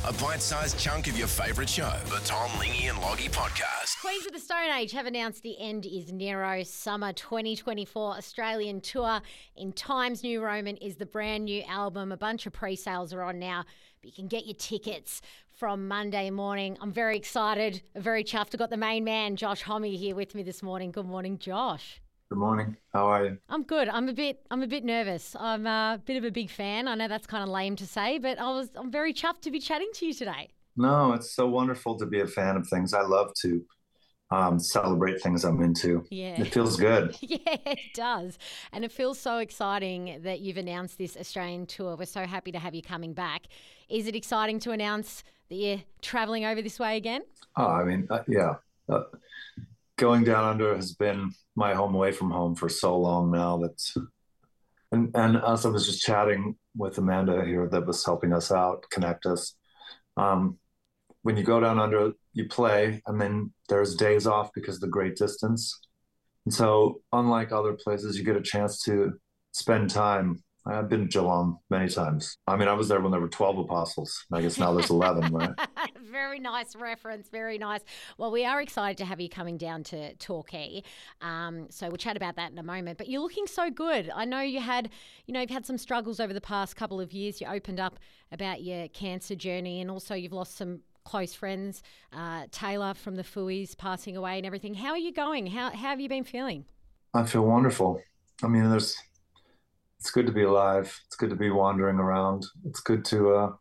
a bite-sized chunk of your favourite show. The Tom, Lingy and Loggy Podcast. Queens of the Stone Age have announced the end is Nero. Summer 2024 Australian tour in Times New Roman is the brand new album. A bunch of pre-sales are on now, but you can get your tickets from Monday morning. I'm very excited, very chuffed. I've got the main man, Josh Homme, here with me this morning. Good morning, Josh. Good morning. How are you? I'm good. I'm a bit nervous. I'm a bit of a big fan. I know that's kind of lame to say, but I'm very chuffed to be chatting to you today. No, it's so wonderful to be a fan of things. I love to celebrate things I'm into. Yeah. It feels good. Yeah, it does. And it feels so exciting that you've announced this Australian tour. We're so happy to have you coming back. Is it exciting to announce that you're travelling over this way again? Oh, I mean, yeah. Going down under has been my home away from home for so long now. And as I was just chatting with Amanda here that was helping us out, connect us, when you go down under, you play, and then there's days off because of the great distance. And so unlike other places, you get a chance to spend time. I've been to Geelong many times. I mean, I was there when there were 12 apostles. I guess now there's 11, right? Very nice reference. Very nice. Well, we are excited to have you coming down to Torquay. So we'll chat about that in a moment. But you're looking so good. I know you've had some struggles over the past couple of years. You opened up about your cancer journey, and also you've lost some close friends. Taylor from the Fooies passing away and everything. How are you going? How have you been feeling? I feel wonderful. I mean, it's good to be alive. It's good to be wandering around. It's good to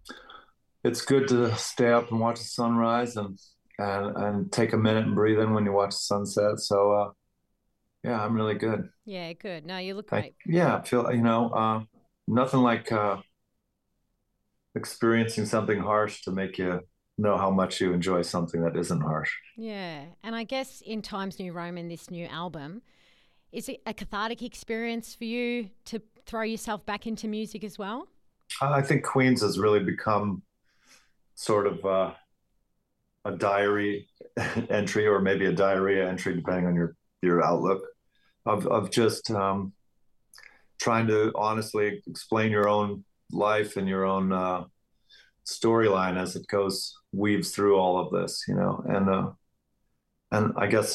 stay up and watch the sunrise and take a minute and breathe in when you watch the sunset. So, yeah, I'm really good. Yeah, good. No, you look great. I feel, nothing like experiencing something harsh to make you know how much you enjoy something that isn't harsh. Yeah. And I guess in Times New Roman, this new album, is it a cathartic experience for you to throw yourself back into music as well? I think Queens has really become sort of a diary entry, or maybe a diarrhea entry, depending on your outlook, of just trying to honestly explain your own life and your own storyline as it weaves through all of this, and I guess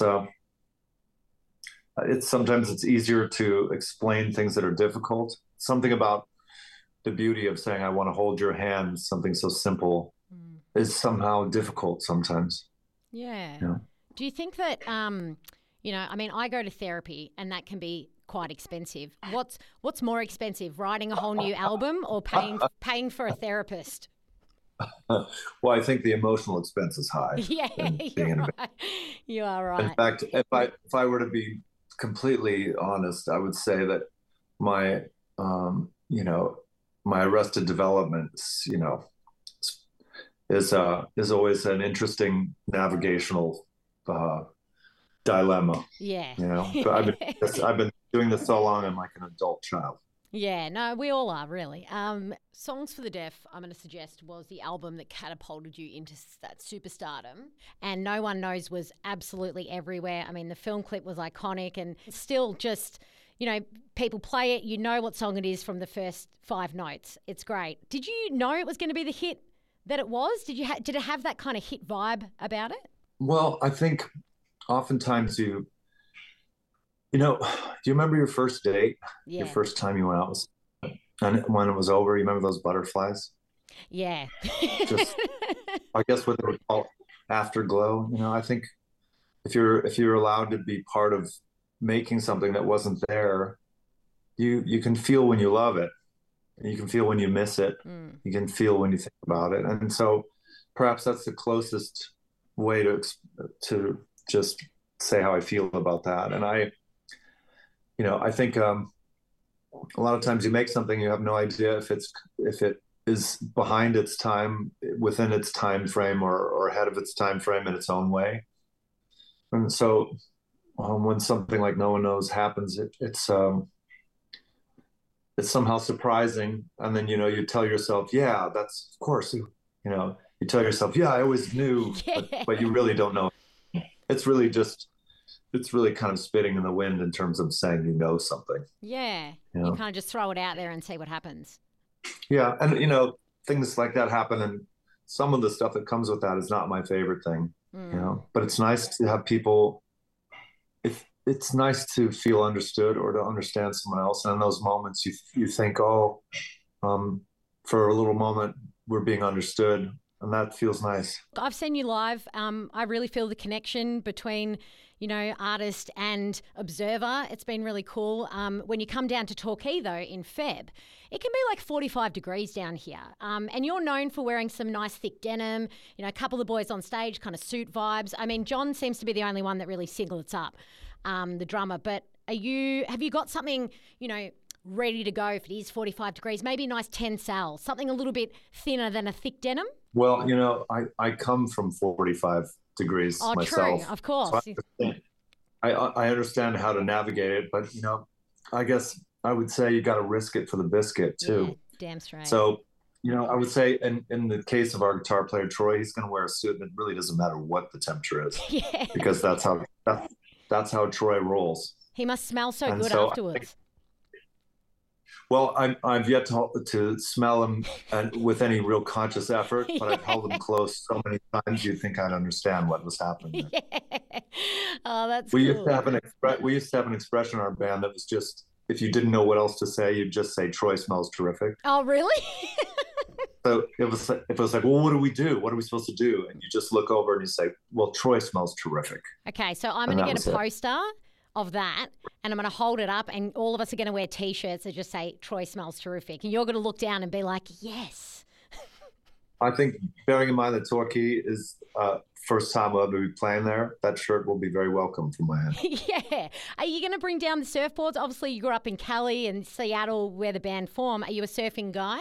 sometimes it's easier to explain things that are difficult. Something about the beauty of saying, I want to hold your hand, something so simple, is somehow difficult sometimes. Yeah. Do you think that, I go to therapy and that can be quite expensive. What's more expensive, writing a whole new album or paying for a therapist? Well, I think the emotional expense is high. Yeah, you're right. You are right. In fact, if I were to be completely honest, I would say that my Arrested Development, is always an interesting navigational dilemma. Yeah. But I've been doing this so long, I'm like an adult child. Yeah, no, we all are, really. Songs for the Deaf, I'm going to suggest, was the album that catapulted you into that superstardom. And No One Knows was absolutely everywhere. I mean, the film clip was iconic, and still just, people play it, you know what song it is from the first 5 notes. It's great. Did you know it was going to be the hit that it was? Did it have that kind of hit vibe about it? Well, I think oftentimes do you remember your first date? Yeah. Your first time you went out, and when it was over, you remember those butterflies? Yeah. Just, I guess what they would call afterglow. I think if you're allowed to be part of making something that wasn't there, you can feel when you love it, and you can feel when you miss it. You can feel when you think about it, and so perhaps that's the closest way to just say how I feel about that. And I think a lot of times you make something, you have no idea if it is behind its time, within its time frame, or ahead of its time frame in its own way. And so when something like No One Knows happens, it's somehow surprising. And then you tell yourself, yeah, that's, of course, you tell yourself, yeah, I always knew, but you really don't know. It's really kind of spitting in the wind in terms of saying something. Yeah. You kind of just throw it out there and see what happens. Yeah. And, things like that happen in some of the stuff that comes with that is not my favorite thing, but it's nice to have people. It's nice to feel understood or to understand someone else. And in those moments you think, oh, for a little moment, we're being understood. And that feels nice. I've seen you live. I really feel the connection between, artist and observer. It's been really cool. When you come down to Torquay, though, in Feb, it can be like 45 degrees down here. And you're known for wearing some nice thick denim, a couple of boys on stage, kind of suit vibes. I mean, John seems to be the only one that really singlets up, the drummer. But have you got something, ready to go if it is 45 degrees? Maybe a nice Tencel, something a little bit thinner than a thick denim? Well, I come from 45 degrees myself. True, of course. So I understand how to navigate it, but, I guess I would say you got to risk it for the biscuit too. Yeah, damn straight. So, I would say in the case of our guitar player, Troy, he's going to wear a suit and it really doesn't matter what the temperature is. Yeah. Because that's how Troy rolls. He must smell so good afterwards. Well, I've yet to smell him with any real conscious effort, but I've held him close so many times you'd think I'd understand what was happening. Yeah. Oh, that's cool. We used to have an expression in our band that was just, if you didn't know what else to say, you'd just say, Troy smells terrific. Oh, really? So it was like, well, what do we do? What are we supposed to do? And you just look over and you say, well, Troy smells terrific. Okay, so I'm going to get a poster of that, and I'm going to hold it up, and all of us are going to wear T-shirts that just say, Troy smells terrific. And you're going to look down and be like, yes. I think, bearing in mind that Torquay is first time I'll be playing there, that shirt will be very welcome from my hand. Yeah. Are you going to bring down the surfboards? Obviously, you grew up in Cali and Seattle where the band formed. Are you a surfing guy?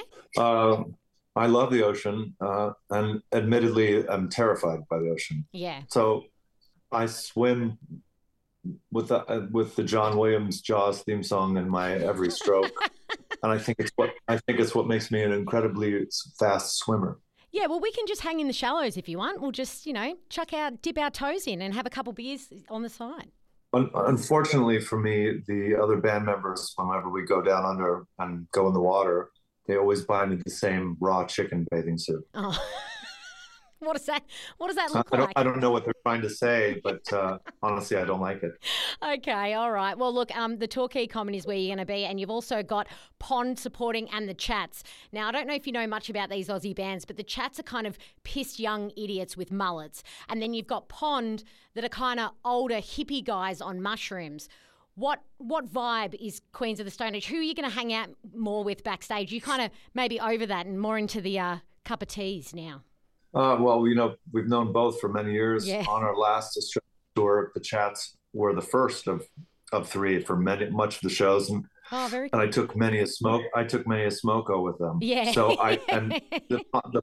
I love the ocean, and admittedly, I'm terrified by the ocean. Yeah. So I swim with the John Williams Jaws theme song in my every stroke, and I think it's what makes me an incredibly fast swimmer. Yeah, well, we can just hang in the shallows if you want. We'll just dip our toes in and have a couple beers on the side. Unfortunately for me, the other band members, whenever we go down under and go in the water, they always buy me the same raw chicken bathing suit. Oh. What does that look like? I don't know what they're trying to say, but honestly, I don't like it. Okay, all right. Well, look, the Torquay Common is where you're going to be, and you've also got Pond supporting and the Chats. Now, I don't know if you know much about these Aussie bands, but the Chats are kind of pissed young idiots with mullets. And then you've got Pond that are kind of older hippie guys on mushrooms. What vibe is Queens of the Stone Age? Who are you going to hang out more with backstage? You kind of maybe over that and more into the cup of teas now. Well, we've known both for many years. Yeah. On our last tour, the Chats were the first of three for much of the shows, and very cool. And I took many a smoko with them. Yeah. So the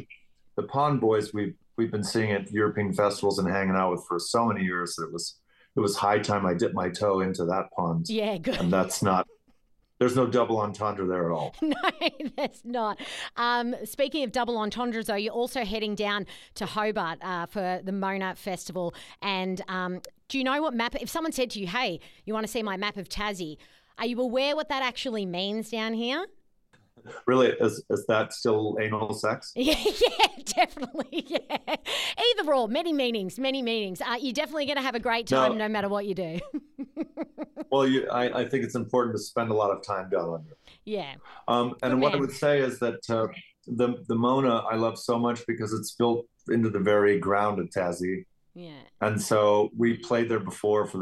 Pond boys we've been seeing at European festivals and hanging out with for so many years that it was high time I dipped my toe into that pond. Yeah, good. And there's no double entendre there at all. No, there's not. Speaking of double entendres, though, you're also heading down to Hobart for the Mona Festival. And do you know what map? If someone said to you, hey, you want to see my map of Tassie, are you aware what that actually means down here? Really? Is that still anal sex? Yeah, definitely. Yeah. Either or, many meanings. You're definitely going to have a great time no matter what you do. Well, I think it's important to spend a lot of time down under. Yeah. And what I would say is that the Mona I love so much because it's built into the very ground of Tassie. Yeah. And so we played there before for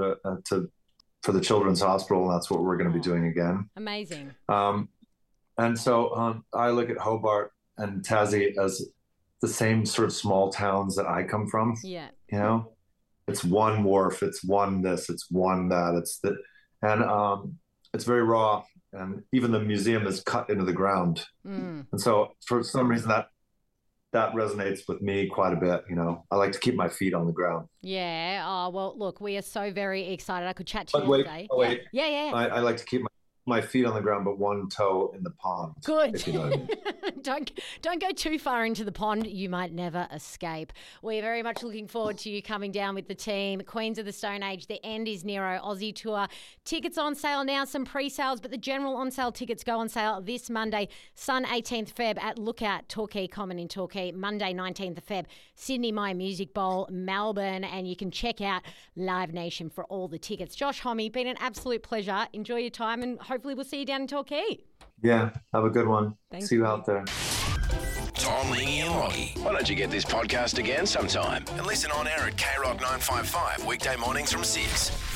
the Children's Hospital, and that's what we're going to be doing again. Amazing. And so I look at Hobart and Tassie as the same sort of small towns that I come from. Yeah. It's one wharf, it's one this, it's one that, it's very raw, and even the museum is cut into the ground. And so for some reason that resonates with me quite a bit. I like to keep my feet on the ground. Yeah. Oh, well, look, we are so very excited. I could chat to you wait, today. Oh, wait. Yeah. I like to keep my feet on the ground, but one toe in the pond. Good. If you know what I mean. don't go too far into the pond. You might never escape. We're very much looking forward to you coming down with the team. Queens of the Stone Age, The End is Nero Aussie Tour. Tickets on sale now, some pre-sales, but the general on-sale tickets go on sale this Monday, Sun 18th Feb at Lookout, Torquay Common in Torquay. Monday 19th of Feb, Sydney My Music Bowl, Melbourne, and you can check out Live Nation for all the tickets. Josh Homme, been an absolute pleasure. Enjoy your time and hopefully we'll see you down in Torquay. Yeah, have a good one. Thanks. See you out there. Tom, Lingy and Loggy. Why don't you get this podcast again sometime and listen on air at KROC 955 weekday mornings from 6.